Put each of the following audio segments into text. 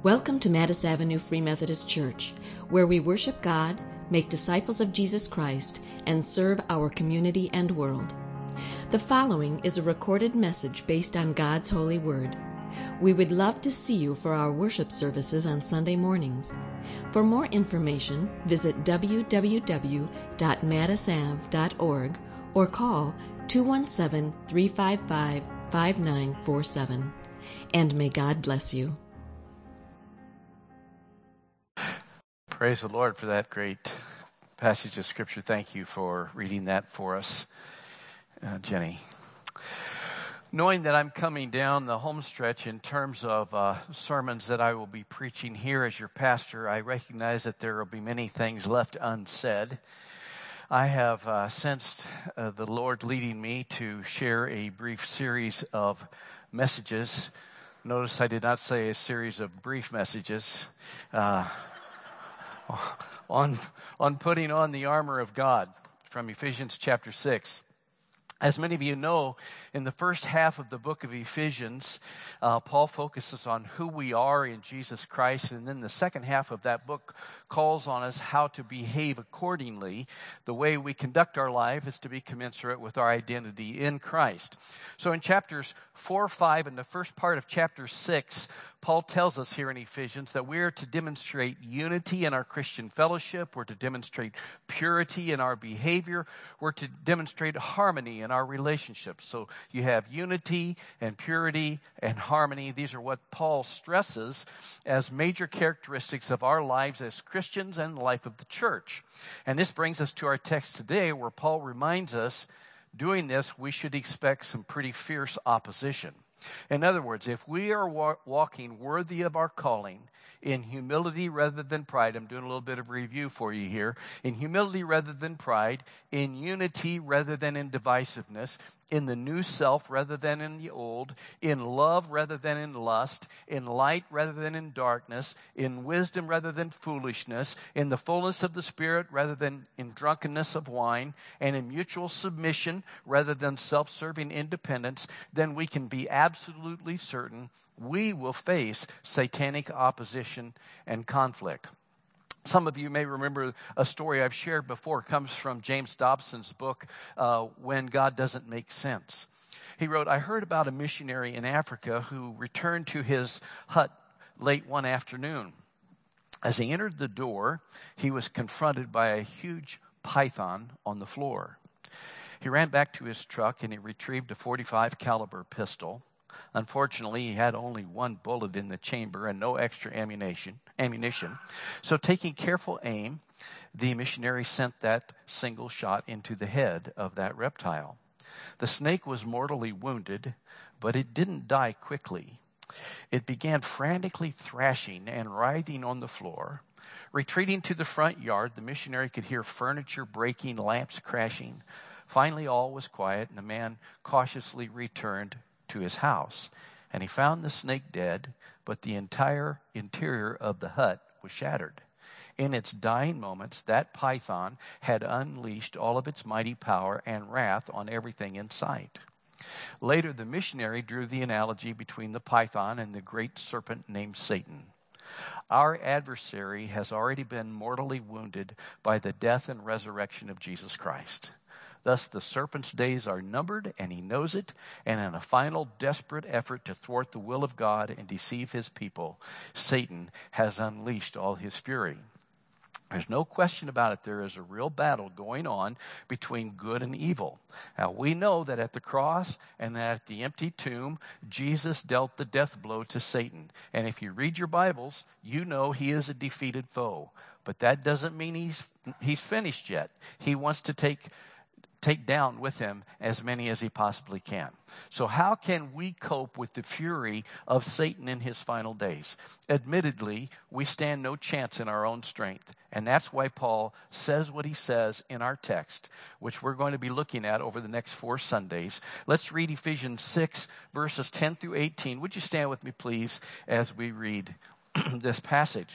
Welcome to Mattis Avenue Free Methodist Church, where we worship God, make disciples of Jesus Christ, and serve our community and world. The following is a recorded message based on God's holy word. We would love to see you for our worship services on Sunday mornings. For more information, visit www.mattisav.org or call 217-355-5947. And may God bless you. Praise the Lord for that great passage of Scripture. Thank you for reading that for us, Jenny. Knowing that I'm coming down the home stretch in terms of sermons that I will be preaching here as your pastor, I recognize that there will be many things left unsaid. I have sensed the Lord leading me to share a brief series of messages. Notice I did not say a series of brief messages. On putting on the armor of God from Ephesians chapter 6. As many of you know, in the first half of the book of Ephesians, Paul focuses on who we are in Jesus Christ, and then the second half of that book calls on us how to behave accordingly. The way we conduct our life is to be commensurate with our identity in Christ. So in chapters 4, 5, and the first part of chapter 6, Paul tells us here in Ephesians that we're to demonstrate unity in our Christian fellowship. We're to demonstrate purity in our behavior. We're to demonstrate harmony in our relationships. So you have unity and purity and harmony. These are what Paul stresses as major characteristics of our lives as Christians and the life of the church. And this brings us to our text today, where Paul reminds us, doing this, we should expect some pretty fierce opposition. In other words, if we are walking worthy of our calling, in humility rather than pride, I'm doing a little bit of review for you here, in humility rather than pride, in unity rather than in divisiveness, in the new self rather than in the old, in love rather than in lust, in light rather than in darkness, in wisdom rather than foolishness, in the fullness of the Spirit rather than in drunkenness of wine, and in mutual submission rather than self-serving independence, then we can be absolutely certain we will face satanic opposition and conflict. Some of you may remember a story I've shared before. It comes from James Dobson's book, When God Doesn't Make Sense. He wrote, I heard about a missionary in Africa who returned to his hut late one afternoon. As he entered the door, he was confronted by a huge python on the floor. He ran back to his truck and he retrieved a .45 caliber pistol. Unfortunately, he had only one bullet in the chamber and no extra ammunition. So taking careful aim, the missionary sent that single shot into the head of that reptile. The snake was mortally wounded, but it didn't die quickly. It began frantically thrashing and writhing on the floor. Retreating to the front yard, the missionary could hear furniture breaking, lamps crashing. Finally, all was quiet, and the man cautiously returned to his house, and he found the snake dead, but the entire interior of the hut was shattered. In its dying moments, that python had unleashed all of its mighty power and wrath on everything in sight. Later, the missionary drew the analogy between the python and the great serpent named Satan. Our adversary has already been mortally wounded by the death and resurrection of Jesus Christ. Thus, the serpent's days are numbered, and he knows it, and in a final desperate effort to thwart the will of God and deceive his people, Satan has unleashed all his fury. There's no question about it. There is a real battle going on between good and evil. Now, we know that at the cross and at the empty tomb, Jesus dealt the death blow to Satan. And if you read your Bibles, you know he is a defeated foe. But that doesn't mean he's finished yet. He wants to take down with him as many as he possibly can. So how can we cope with the fury of Satan in his final days? Admittedly, we stand no chance in our own strength. And that's why Paul says what he says in our text, which we're going to be looking at over the next 4 Sundays. Let's read Ephesians 6, verses 10 through 18. Would you stand with me, please, as we read this passage?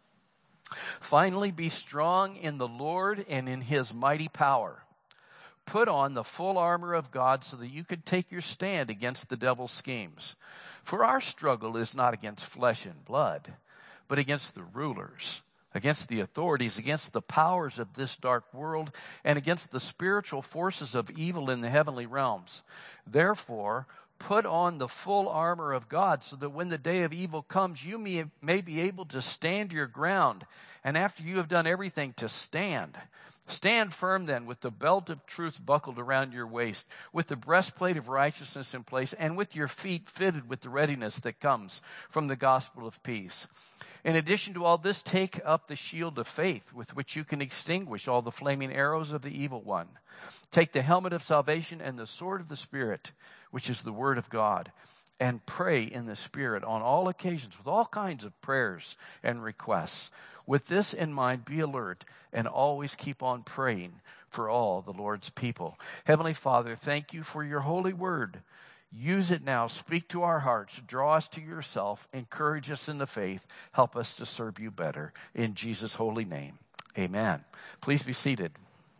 Finally, be strong in the Lord and in his mighty power. Put on the full armor of God so that you could take your stand against the devil's schemes. For our struggle is not against flesh and blood, but against the rulers, against the authorities, against the powers of this dark world, and against the spiritual forces of evil in the heavenly realms. Therefore, put on the full armor of God, so that when the day of evil comes, you may be able to stand your ground. And after you have done everything, to stand. Stand firm then, with the belt of truth buckled around your waist, with the breastplate of righteousness in place, and with your feet fitted with the readiness that comes from the gospel of peace. In addition to all this, take up the shield of faith, with which you can extinguish all the flaming arrows of the evil one. Take the helmet of salvation and the sword of the Spirit, which is the word of God, and pray in the Spirit on all occasions with all kinds of prayers and requests. With this in mind, be alert and always keep on praying for all the Lord's people. Heavenly Father, thank you for your holy word. Use it now. Speak to our hearts. Draw us to yourself. Encourage us in the faith. Help us to serve you better. In Jesus' holy name, amen. Please be seated.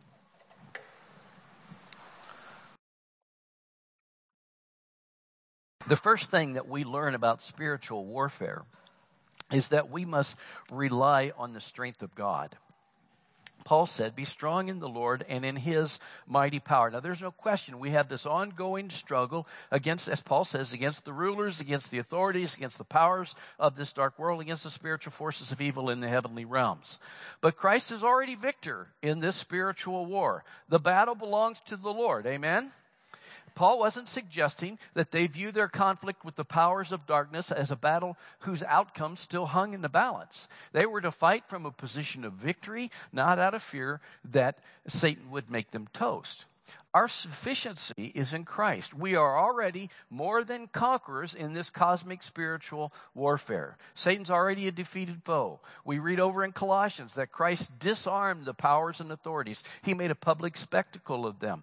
The first thing that we learn about spiritual warfare is that we must rely on the strength of God. Paul said, be strong in the Lord and in his mighty power. Now, there's no question we have this ongoing struggle against, as Paul says, against the rulers, against the authorities, against the powers of this dark world, against the spiritual forces of evil in the heavenly realms. But Christ is already victor in this spiritual war. The battle belongs to the Lord. Amen? Paul wasn't suggesting that they view their conflict with the powers of darkness as a battle whose outcome still hung in the balance. They were to fight from a position of victory, not out of fear that Satan would make them toast. Our sufficiency is in Christ. We are already more than conquerors in this cosmic spiritual warfare. Satan's already a defeated foe. We read over in Colossians that Christ disarmed the powers and authorities. He made a public spectacle of them,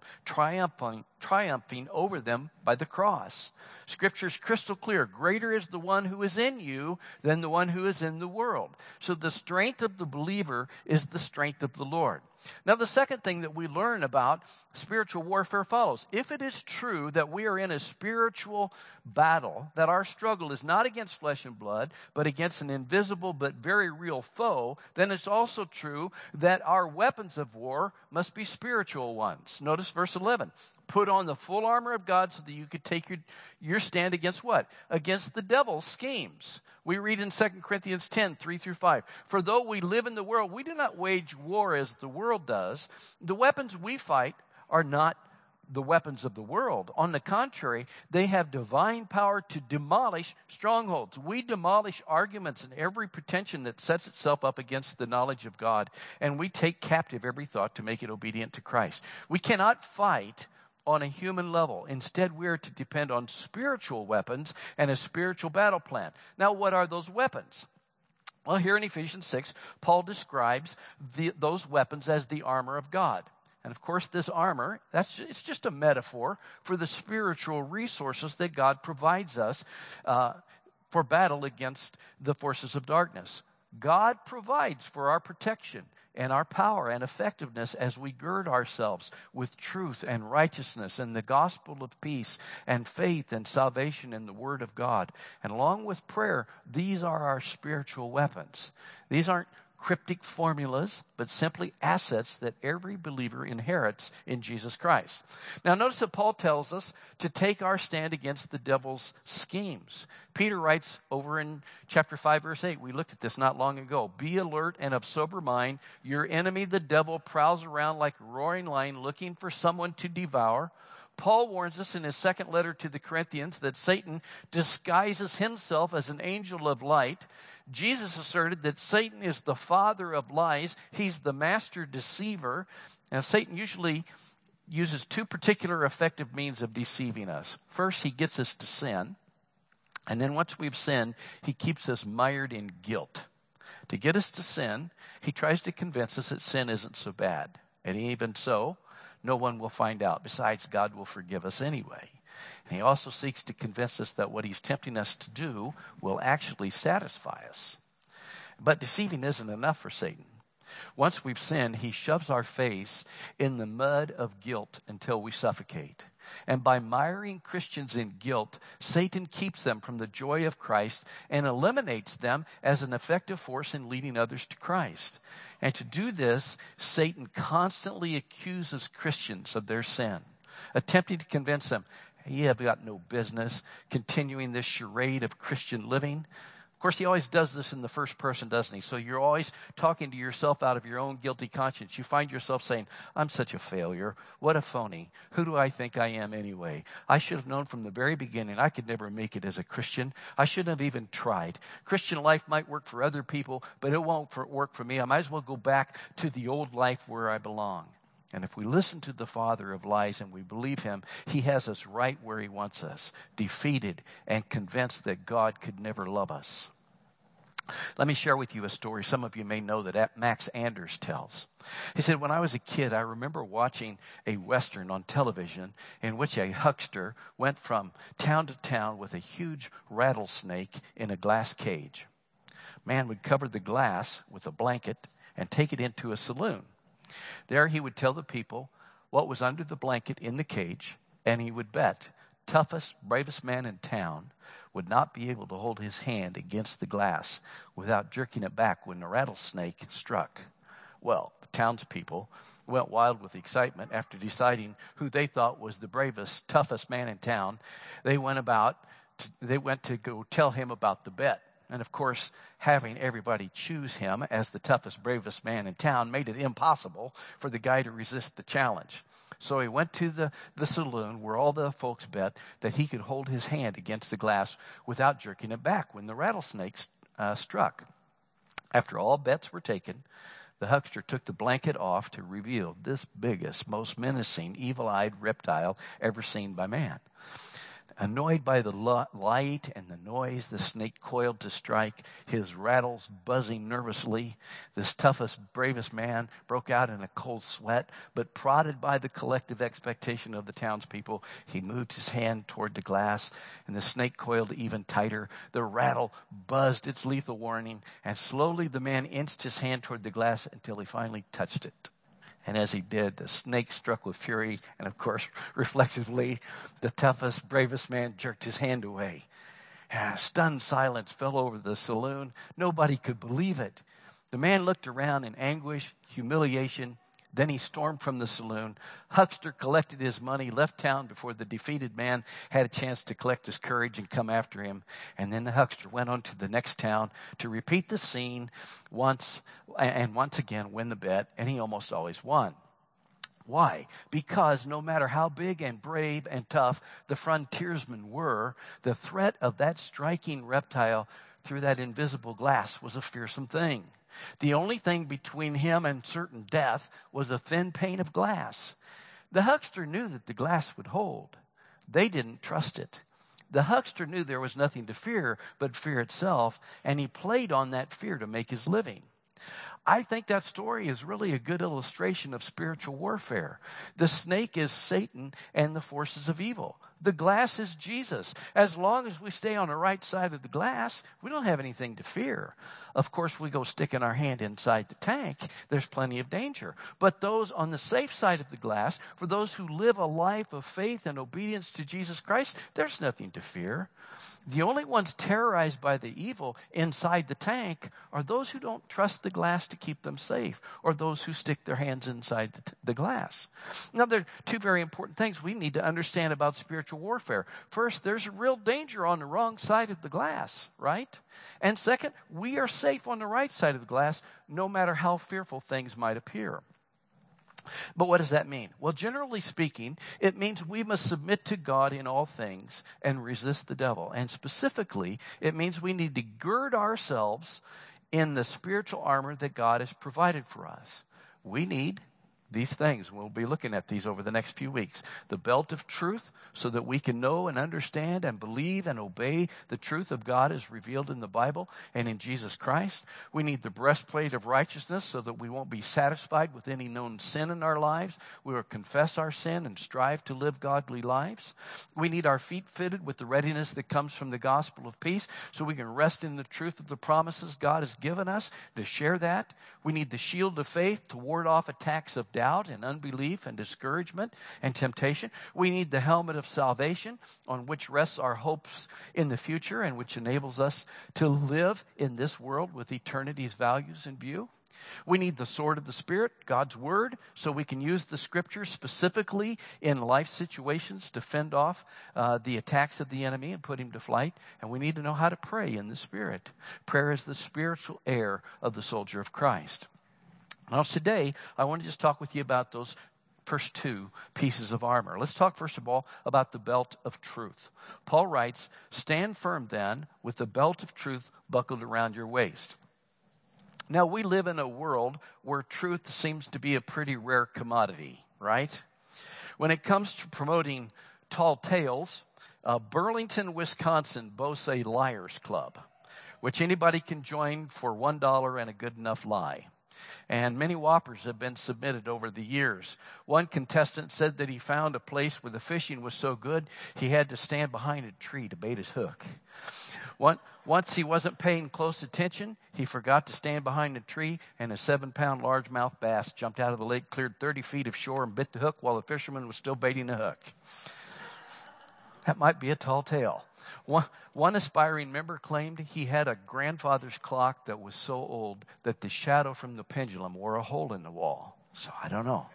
triumphing over them by the cross. Scripture's crystal clear. Greater is the one who is in you than the one who is in the world. So the strength of the believer is the strength of the Lord. Now, the second thing that we learn about spiritual warfare follows. If it is true that we are in a spiritual battle, that our struggle is not against flesh and blood, but against an invisible but very real foe, then it's also true that our weapons of war must be spiritual ones. Notice verse 11. Put on the full armor of God so that you could take your stand against what? Against the devil's schemes. We read in 2 Corinthians 10, 3-5. For though we live in the world, we do not wage war as the world does. The weapons we fight are not the weapons of the world. On the contrary, they have divine power to demolish strongholds. We demolish arguments and every pretension that sets itself up against the knowledge of God. And we take captive every thought to make it obedient to Christ. We cannot fight on a human level. Instead, we are to depend on spiritual weapons and a spiritual battle plan. Now, what are those weapons? Well, here in Ephesians 6, Paul describes those weapons as the armor of God. And of course, this armor, it's just a metaphor for the spiritual resources that God provides us for battle against the forces of darkness. God provides for our protection and our power and effectiveness as we gird ourselves with truth and righteousness and the gospel of peace and faith and salvation in the word of God. And along with prayer, these are our spiritual weapons. These aren't cryptic formulas, but simply assets that every believer inherits in Jesus Christ. Now, notice that Paul tells us to take our stand against the devil's schemes. Peter writes over in chapter 5, verse 8, we looked at this not long ago. Be alert and of sober mind. Your enemy, the devil, prowls around like a roaring lion looking for someone to devour. Paul warns us in his second letter to the Corinthians that Satan disguises himself as an angel of light. Jesus asserted that Satan is the father of lies. He's the master deceiver. Now, Satan usually uses two particular effective means of deceiving us. First, he gets us to sin. And then once we've sinned, he keeps us mired in guilt. To get us to sin, he tries to convince us that sin isn't so bad. And even so, no one will find out. Besides, God will forgive us anyway. And he also seeks to convince us that what he's tempting us to do will actually satisfy us. But deceiving isn't enough for Satan. Once we've sinned, he shoves our face in the mud of guilt until we suffocate. And by miring Christians in guilt, Satan keeps them from the joy of Christ and eliminates them as an effective force in leading others to Christ. And to do this, Satan constantly accuses Christians of their sin, attempting to convince them, you have got no business continuing this charade of Christian living. Of course, he always does this in the first person, doesn't he? So you're always talking to yourself out of your own guilty conscience. You find yourself saying, I'm such a failure. What a phony. Who do I think I am anyway? I should have known from the very beginning I could never make it as a Christian. I shouldn't have even tried. Christian life might work for other people, but it won't work for me. I might as well go back to the old life where I belong. And if we listen to the father of lies and we believe him, he has us right where he wants us, defeated and convinced that God could never love us. Let me share with you a story some of you may know that Max Anders tells. He said, when I was a kid, I remember watching a Western on television in which a huckster went from town to town with a huge rattlesnake in a glass cage. Man would cover the glass with a blanket and take it into a saloon. There he would tell the people what was under the blanket in the cage, and he would bet toughest, bravest man in town would not be able to hold his hand against the glass without jerking it back when the rattlesnake struck. Well, the townspeople went wild with excitement after deciding who they thought was the bravest, toughest man in town. They went to go tell him about the bet. And of course, having everybody choose him as the toughest, bravest man in town made it impossible for the guy to resist the challenge. So he went to the saloon where all the folks bet that he could hold his hand against the glass without jerking it back when the rattlesnake struck. After all bets were taken, the huckster took the blanket off to reveal this biggest, most menacing, evil-eyed reptile ever seen by man. Annoyed by the light and the noise, the snake coiled to strike, his rattles buzzing nervously. This toughest, bravest man broke out in a cold sweat, but prodded by the collective expectation of the townspeople, he moved his hand toward the glass, and the snake coiled even tighter. The rattle buzzed its lethal warning, and slowly the man inched his hand toward the glass until he finally touched it. And as he did, the snake struck with fury, and of course, reflexively, the toughest, bravest man jerked his hand away. And stunned silence fell over the saloon. Nobody could believe it. The man looked around in anguish, humiliation. Then he stormed from the saloon. Huckster collected his money, left town before the defeated man had a chance to collect his courage and come after him. And then the huckster went on to the next town to repeat the scene once again win the bet, and he almost always won. Why? Because no matter how big and brave and tough the frontiersmen were, the threat of that striking reptile through that invisible glass was a fearsome thing. The only thing between him and certain death was a thin pane of glass. The huckster knew that the glass would hold. They didn't trust it. The huckster knew there was nothing to fear but fear itself, and he played on that fear to make his living. I think that story is really a good illustration of spiritual warfare. The snake is Satan and the forces of evil. The glass is Jesus. As long as we stay on the right side of the glass, we don't have anything to fear. Of course, we go sticking our hand inside the tank, there's plenty of danger. But those on the safe side of the glass, for those who live a life of faith and obedience to Jesus Christ, there's nothing to fear. The only ones terrorized by the evil inside the tank are those who don't trust the glass to keep them safe, or those who stick their hands inside the glass. Now, there are two very important things we need to understand about spiritual warfare. First, there's a real danger on the wrong side of the glass, right? And second, we are safe on the right side of the glass, no matter how fearful things might appear. But what does that mean? Well, generally speaking, it means we must submit to God in all things and resist the devil. And specifically, it means we need to gird ourselves in the spiritual armor that God has provided for us. We need these things. We'll be looking at these over the next few weeks. The belt of truth, so that we can know and understand and believe and obey the truth of God as revealed in the Bible and in Jesus Christ. We need the breastplate of righteousness, so that we won't be satisfied with any known sin in our lives. We will confess our sin and strive to live godly lives. We need our feet fitted with the readiness that comes from the gospel of peace, so we can rest in the truth of the promises God has given us to share that. We need the shield of faith to ward off attacks of doubt doubt and unbelief and discouragement and temptation. We need the helmet of salvation on which rests our hopes in the future and which enables us to live in this world with eternity's values in view. We need the sword of the Spirit, God's Word, so we can use the Scriptures specifically in life situations to fend off the attacks of the enemy and put him to flight. And we need to know how to pray in the Spirit. Prayer is the spiritual air of the soldier of Christ. Now today, I want to just talk with you about those first two pieces of armor. Let's talk first of all about the belt of truth. Paul writes, "Stand firm then with the belt of truth buckled around your waist." Now, we live in a world where truth seems to be a pretty rare commodity, right? When it comes to promoting tall tales, Burlington, Wisconsin boasts a liars club, which anybody can join for $1 and a good enough lie. And many whoppers have been submitted over the years. One contestant said that he found a place where the fishing was so good, he had to stand behind a tree to bait his hook. Once he wasn't paying close attention, he forgot to stand behind a tree, and a 7-pound largemouth bass jumped out of the lake, cleared 30 feet of shore, and bit the hook while the fisherman was still baiting the hook. That might be a tall tale. One aspiring member claimed he had a grandfather's clock that was so old that the shadow from the pendulum wore a hole in the wall. So I don't know.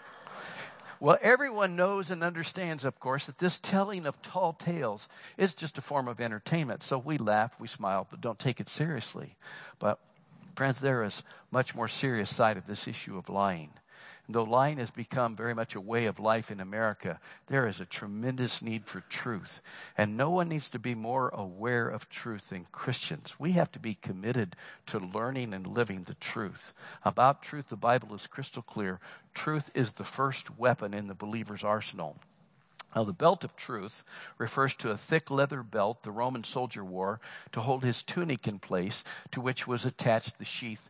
Well, everyone knows and understands, of course, that this telling of tall tales is just a form of entertainment. So we laugh, we smile, but don't take it seriously. But, friends, there is much more serious side of this issue of lying. And though lying has become very much a way of life in America, there is a tremendous need for truth. And no one needs to be more aware of truth than Christians. We have to be committed to learning and living the truth. About truth, the Bible is crystal clear. Truth is the first weapon in the believer's arsenal. Now, the belt of truth refers to a thick leather belt the Roman soldier wore to hold his tunic in place, to which was attached the sheath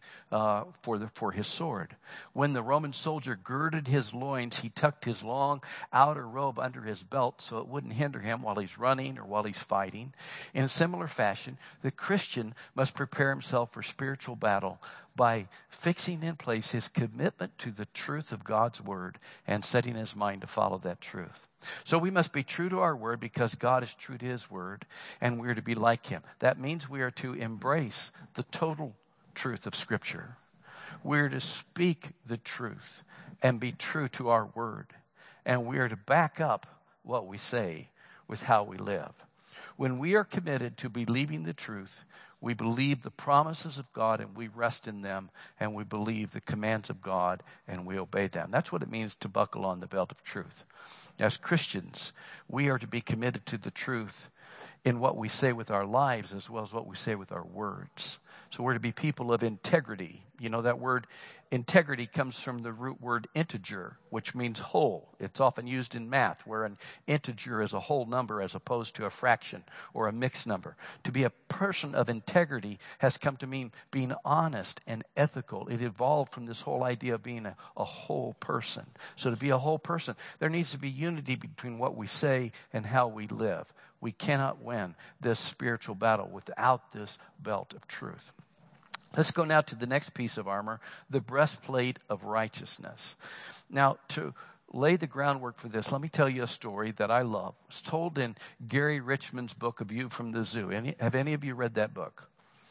for his sword. When the Roman soldier girded his loins, he tucked his long outer robe under his belt so it wouldn't hinder him while he's running or while he's fighting. In a similar fashion, the Christian must prepare himself for spiritual battle by fixing in place his commitment to the truth of God's word and setting his mind to follow that truth. So we must be true to our word because God is true to his word, and we're to be like him. That means we are to embrace the total truth of Scripture. We're to speak the truth and be true to our word. And we are to back up what we say with how we live. When we are committed to believing the truth, we believe the promises of God and we rest in them, and we believe the commands of God and we obey them. That's what it means to buckle on the belt of truth. As Christians, we are to be committed to the truth in what we say with our lives as well as what we say with our words. So we're to be people of integrity. You know, that word integrity comes from the root word integer, which means whole. It's often used in math, where an integer is a whole number as opposed to a fraction or a mixed number. To be a person of integrity has come to mean being honest and ethical. It evolved from this whole idea of being a whole person. So to be a whole person, there needs to be unity between what we say and how we live. We cannot win this spiritual battle without this belt of truth. Let's go now to the next piece of armor, the breastplate of righteousness. Now, to lay the groundwork for this, let me tell you a story that I love. It's told in Gary Richmond's book, A View from the Zoo. Have any of you read that book?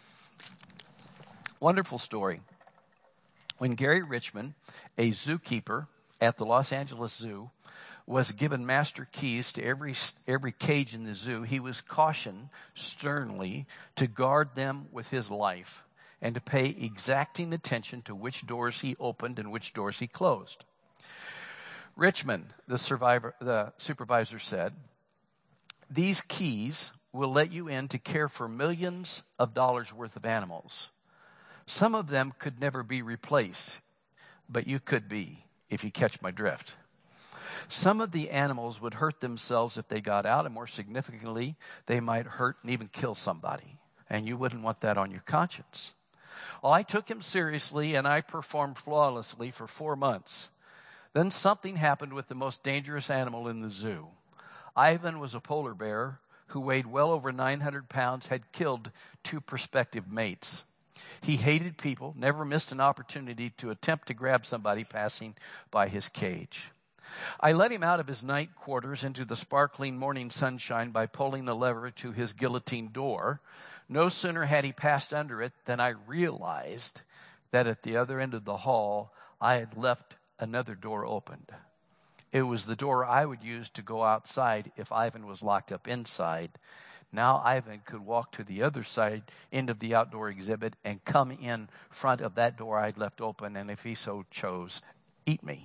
Wonderful story. When Gary Richmond, a zookeeper at the Los Angeles Zoo, was given master keys to every cage in the zoo, he was cautioned sternly to guard them with his life and to pay exacting attention to which doors he opened and which doors he closed. Richmond, the supervisor said, "These keys will let you in to care for millions of dollars worth of animals. Some of them could never be replaced, but you could be, if you catch my drift. Some of the animals would hurt themselves if they got out, and more significantly, they might hurt and even kill somebody. And you wouldn't want that on your conscience." Well, I took him seriously, and I performed flawlessly for 4 months. Then something happened with the most dangerous animal in the zoo. Ivan was a polar bear who weighed well over 900 pounds, had killed 2 prospective mates. He hated people, never missed an opportunity to attempt to grab somebody passing by his cage. I let him out of his night quarters into the sparkling morning sunshine by pulling the lever to his guillotine door. No sooner had he passed under it than I realized that at the other end of the hall, I had left another door opened. It was the door I would use to go outside if Ivan was locked up inside. Now Ivan could walk to the other side, end of the outdoor exhibit, and come in front of that door I'd left open, and if he so chose, eat me.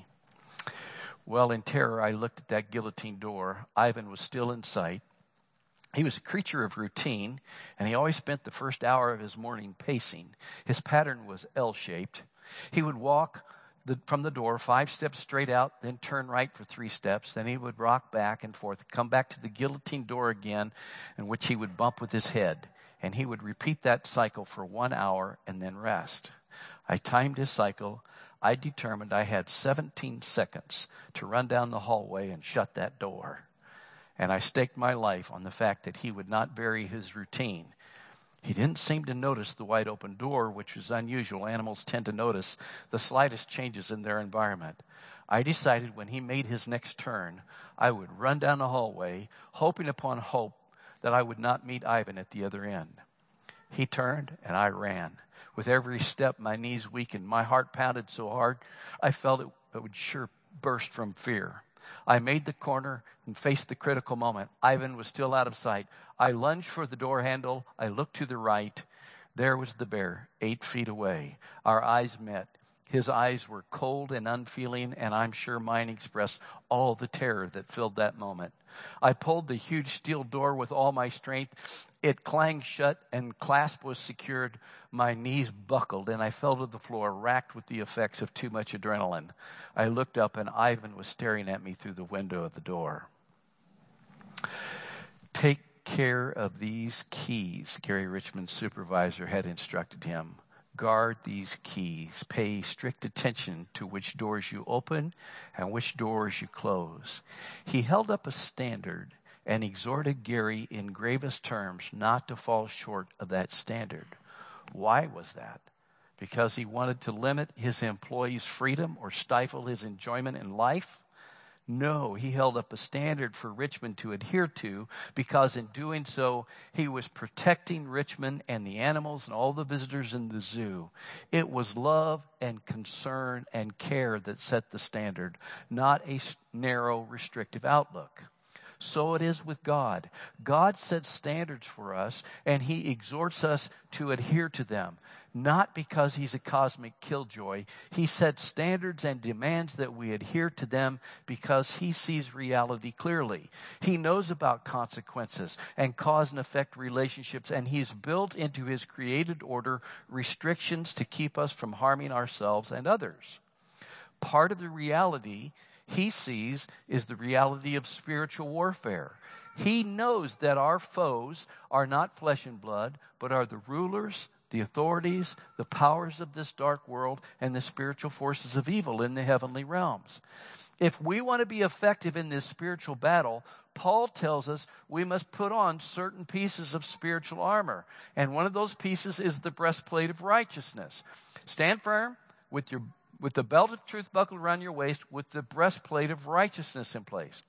Well, in terror, I looked at that guillotine door. Ivan was still in sight. He was a creature of routine, and he always spent the first hour of his morning pacing. His pattern was L-shaped. He would walk from the door 5 steps straight out, then turn right for 3 steps. Then he would rock back and forth, come back to the guillotine door again, in which he would bump with his head. And he would repeat that cycle for 1 hour and then rest. I timed his cycle. I determined I had 17 seconds to run down the hallway and shut that door. And I staked my life on the fact that he would not vary his routine. He didn't seem to notice the wide open door, which was unusual. Animals tend to notice the slightest changes in their environment. I decided when he made his next turn, I would run down the hallway, hoping upon hope that I would not meet Ivan at the other end. He turned and I ran. With every step, my knees weakened. My heart pounded so hard, I felt it would sure burst from fear. I made the corner and faced the critical moment. Ivan was still out of sight. I lunged for the door handle. I looked to the right. There was the bear, 8 feet away. Our eyes met. His eyes were cold and unfeeling, and I'm sure mine expressed all the terror that filled that moment. I pulled the huge steel door with all my strength. It clanged shut and clasp was secured. My knees buckled and I fell to the floor, racked with the effects of too much adrenaline. I looked up and Ivan was staring at me through the window of the door. Take care of these keys, Gary Richmond's supervisor had instructed him. Guard these keys. Pay strict attention to which doors you open and which doors you close. He held up a standard and exhorted Gary in gravest terms not to fall short of that standard. Why was that? Because he wanted to limit his employees' freedom or stifle his enjoyment in life? No, he held up a standard for Richmond to adhere to because in doing so, he was protecting Richmond and the animals and all the visitors in the zoo. It was love and concern and care that set the standard, not a narrow, restrictive outlook. So it is with God. God sets standards for us, and he exhorts us to adhere to them. Not because he's a cosmic killjoy. He sets standards and demands that we adhere to them because he sees reality clearly. He knows about consequences and cause and effect relationships, and he's built into his created order restrictions to keep us from harming ourselves and others. Part of the reality he sees is the reality of spiritual warfare. He knows that our foes are not flesh and blood, but are the rulers, the authorities, the powers of this dark world, and the spiritual forces of evil in the heavenly realms. If we want to be effective in this spiritual battle, Paul tells us we must put on certain pieces of spiritual armor. And one of those pieces is the breastplate of righteousness. Stand firm with the belt of truth buckled around your waist, with the breastplate of righteousness in place.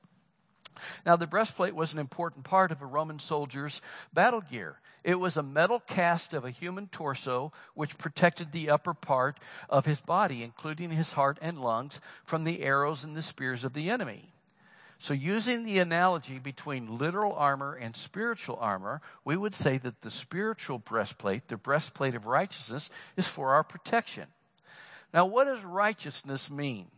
Now, the breastplate was an important part of a Roman soldier's battle gear. It was a metal cast of a human torso which protected the upper part of his body, including his heart and lungs, from the arrows and the spears of the enemy. So using the analogy between literal armor and spiritual armor, we would say that the spiritual breastplate, the breastplate of righteousness, is for our protection. Now, what does righteousness mean?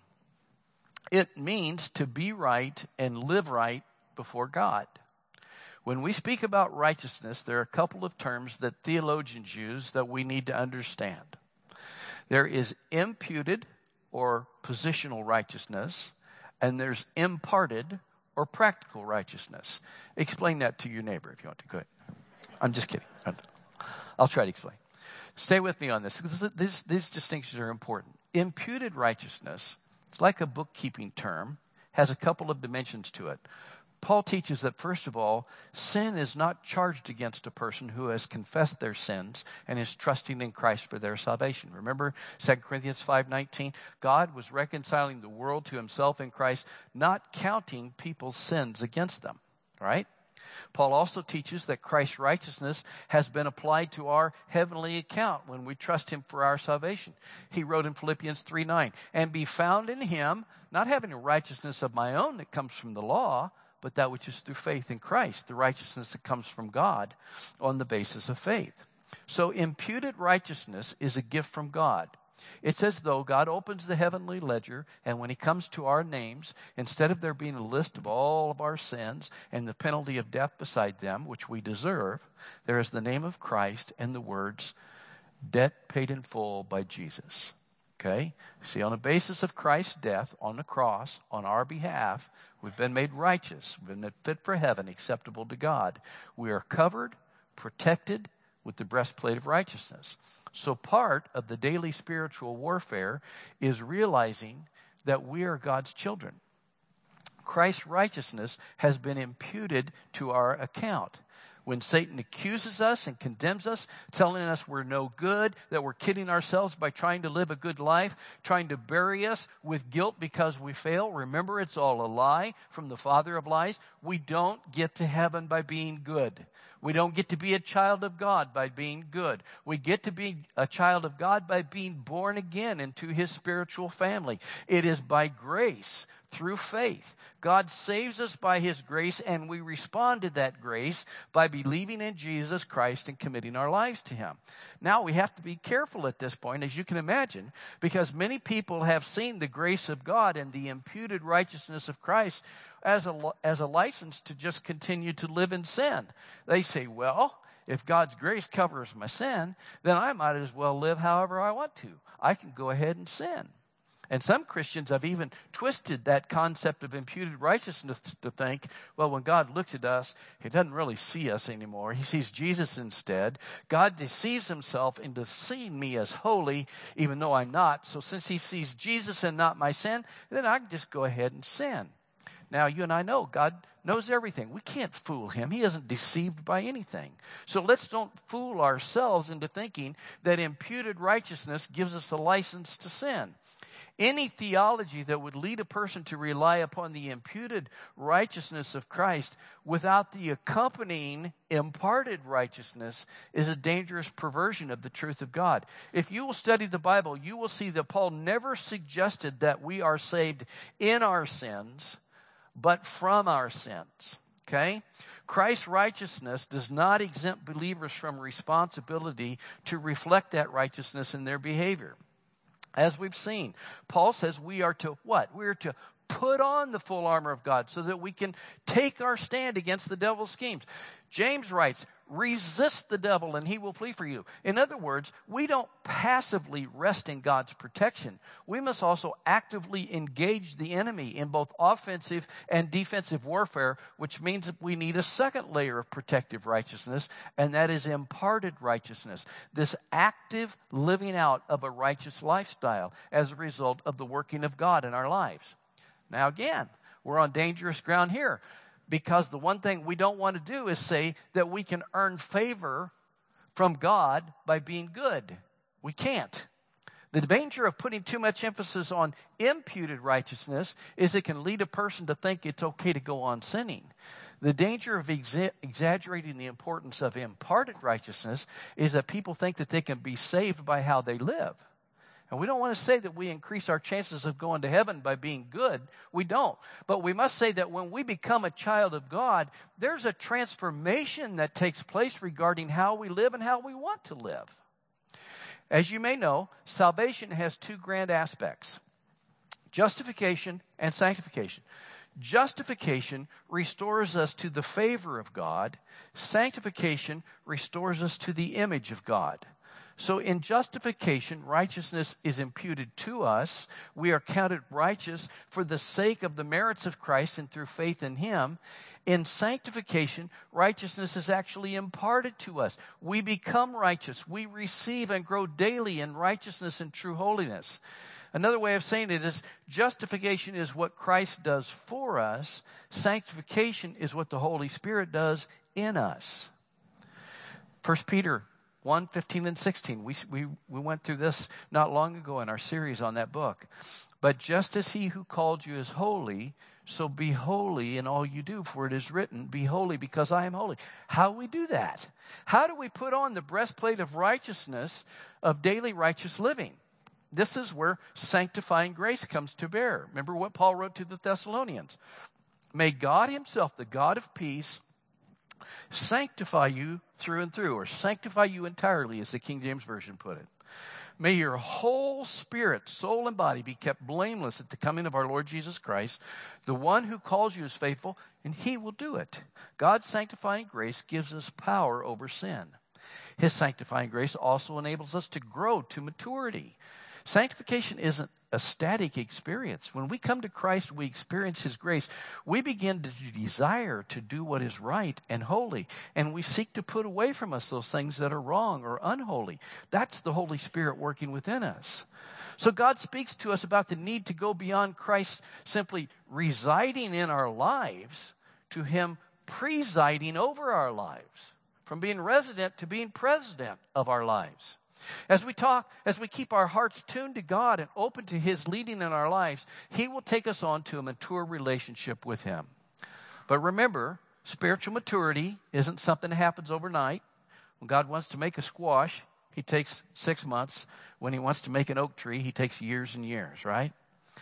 It means to be right and live right before God. When we speak about righteousness, there are a couple of terms that theologians use that we need to understand. There is imputed or positional righteousness, and there's imparted or practical righteousness. Explain that to your neighbor if you want to. Go ahead. I'm just kidding. I'll try to explain. Stay with me on this. These distinctions are important. Imputed righteousness, it's like a bookkeeping term, has a couple of dimensions to it. Paul teaches that, first of all, sin is not charged against a person who has confessed their sins and is trusting in Christ for their salvation. Remember 2 Corinthians 5:19? God was reconciling the world to himself in Christ, not counting people's sins against them, right? Paul also teaches that Christ's righteousness has been applied to our heavenly account when we trust him for our salvation. He wrote in Philippians 3:9, "And be found in him, not having a righteousness of my own that comes from the law, but that which is through faith in Christ, the righteousness that comes from God on the basis of faith." So imputed righteousness is a gift from God. It's as though God opens the heavenly ledger, and when he comes to our names, instead of there being a list of all of our sins and the penalty of death beside them, which we deserve, there is the name of Christ and the words, "Debt paid in full by Jesus." Okay? See, on the basis of Christ's death on the cross, on our behalf, we've been made righteous. We've been made fit for heaven, acceptable to God. We are covered, protected with the breastplate of righteousness. So part of the daily spiritual warfare is realizing that we are God's children. Christ's righteousness has been imputed to our account. When Satan accuses us and condemns us, telling us we're no good, that we're kidding ourselves by trying to live a good life, trying to bury us with guilt because we fail, remember, it's all a lie from the father of lies. We don't get to heaven by being good. We don't get to be a child of God by being good. We get to be a child of God by being born again into his spiritual family. It is by grace, through faith. God saves us by his grace, and we respond to that grace by believing in Jesus Christ and committing our lives to him. Now, we have to be careful at this point, as you can imagine, because many people have seen the grace of God and the imputed righteousness of Christ as a license to just continue to live in sin. They say, well, if God's grace covers my sin, then I might as well live however I want to. I can go ahead and sin. And some Christians have even twisted that concept of imputed righteousness to think, well, when God looks at us, he doesn't really see us anymore. He sees Jesus instead. God deceives himself into seeing me as holy, even though I'm not. So since he sees Jesus and not my sin, then I can just go ahead and sin. Now, you and I know God knows everything. We can't fool him. He isn't deceived by anything. So let's don't fool ourselves into thinking that imputed righteousness gives us a license to sin. Any theology that would lead a person to rely upon the imputed righteousness of Christ without the accompanying imparted righteousness is a dangerous perversion of the truth of God. If you will study the Bible, you will see that Paul never suggested that we are saved in our sins, but from our sins. Okay? Christ's righteousness does not exempt believers from responsibility to reflect that righteousness in their behavior. As we've seen, Paul says we are to what? We are to put on the full armor of God so that we can take our stand against the devil's schemes. James writes, resist the devil and he will flee for you. In other words, we don't passively rest in God's protection. We must also actively engage the enemy in both offensive and defensive warfare, which means that we need a second layer of protective righteousness, and that is imparted righteousness. This active living out of a righteous lifestyle as a result of the working of God in our lives. Now again, we're on dangerous ground here, because the one thing we don't want to do is say that we can earn favor from God by being good. We can't. The danger of putting too much emphasis on imputed righteousness is it can lead a person to think it's okay to go on sinning. The danger of exaggerating the importance of imparted righteousness is that people think that they can be saved by how they live. And we don't want to say that we increase our chances of going to heaven by being good. We don't. But we must say that when we become a child of God, there's a transformation that takes place regarding how we live and how we want to live. As you may know, salvation has two grand aspects: justification and sanctification. Justification restores us to the favor of God. Sanctification restores us to the image of God. So in justification, righteousness is imputed to us. We are counted righteous for the sake of the merits of Christ and through faith in him. In sanctification, righteousness is actually imparted to us. We become righteous. We receive and grow daily in righteousness and true holiness. Another way of saying it is justification is what Christ does for us. Sanctification is what the Holy Spirit does in us. 1 Peter 1, 15 and 16. We went through this not long ago in our series on that book. But just as he who called you is holy, so be holy in all you do, for it is written, be holy because I am holy. How do we do that? How do we put on the breastplate of righteousness, of daily righteous living? This is where sanctifying grace comes to bear. Remember what Paul wrote to the Thessalonians. May God himself, the God of peace, sanctify you through and through, or sanctify you entirely, as the King James Version put it. May your whole spirit, soul, and body be kept blameless at the coming of our Lord Jesus Christ. The one who calls you is faithful, and he will do it. God's sanctifying grace gives us power over sin. His sanctifying grace also enables us to grow to maturity. Sanctification isn't a static experience. When we come to Christ, we experience his grace. We begin to desire to do what is right and holy, and we seek to put away from us those things that are wrong or unholy. That's the Holy Spirit working within us. So God speaks to us about the need to go beyond Christ simply residing in our lives to him presiding over our lives, from being resident to being president of our lives. As we keep our hearts tuned to God and open to his leading in our lives, he will take us on to a mature relationship with him. But remember, spiritual maturity isn't something that happens overnight. When God wants to make a squash, he takes 6 months. When he wants to make an oak tree, he takes years and years, right?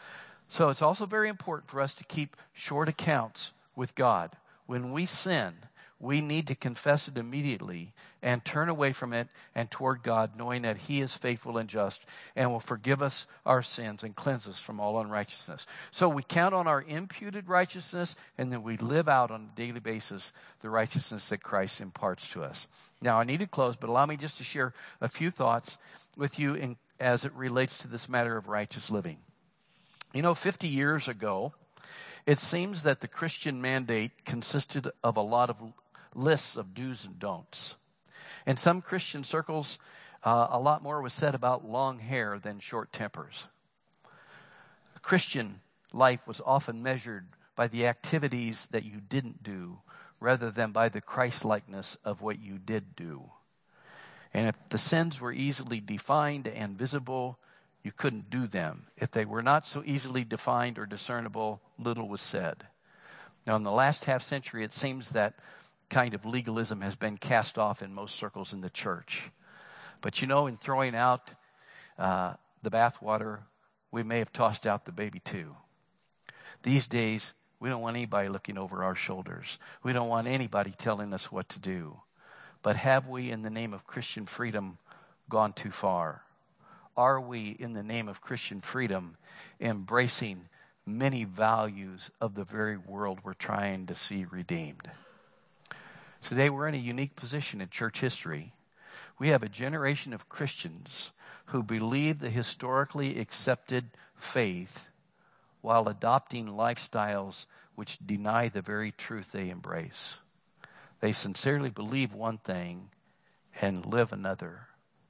So it's also very important for us to keep short accounts with God. When we sin, we need to confess it immediately and turn away from it and toward God, knowing that he is faithful and just and will forgive us our sins and cleanse us from all unrighteousness. So we count on our imputed righteousness, and then we live out on a daily basis the righteousness that Christ imparts to us. Now, I need to close, but allow me just to share a few thoughts with you as it relates to this matter of righteous living. 50 years ago, it seems that the Christian mandate consisted of a lot of lists of do's and don'ts. In some Christian circles, a lot more was said about long hair than short tempers. Christian life was often measured by the activities that you didn't do rather than by the Christ-likeness of what you did do. And if the sins were easily defined and visible, you couldn't do them. If they were not so easily defined or discernible, little was said. Now, in the last half century, it seems that kind of legalism has been cast off in most circles in the church. But in throwing out the bathwater, we may have tossed out the baby too. These days, we don't want anybody looking over our shoulders. We don't want anybody telling us what to do. But have we, in the name of Christian freedom, gone too far? Are we, in the name of Christian freedom, embracing many values of the very world we're trying to see redeemed? Today, we're in a unique position in church history. We have a generation of Christians who believe the historically accepted faith while adopting lifestyles which deny the very truth they embrace. They sincerely believe one thing and live another.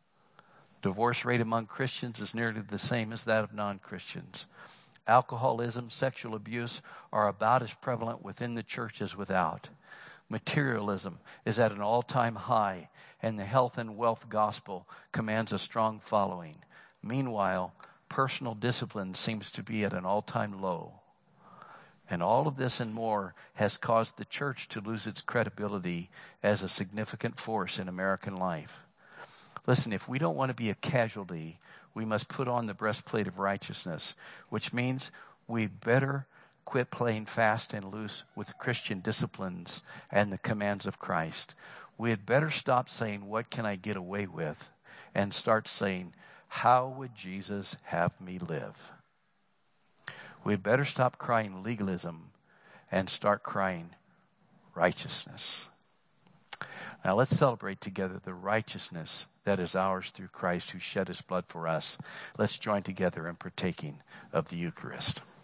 Divorce rate among Christians is nearly the same as that of non-Christians. Alcoholism, sexual abuse are about as prevalent within the church as without. Materialism is at an all-time high, and the health and wealth gospel commands a strong following. Meanwhile, personal discipline seems to be at an all-time low. And all of this and more has caused the church to lose its credibility as a significant force in American life. Listen, if we don't want to be a casualty, we must put on the breastplate of righteousness, which means we better quit playing fast and loose with Christian disciplines and the commands of Christ. We had better stop saying, what can I get away with? And start saying, how would Jesus have me live? We had better stop crying legalism and start crying righteousness. Now let's celebrate together the righteousness that is ours through Christ who shed his blood for us. Let's join together in partaking of the Eucharist.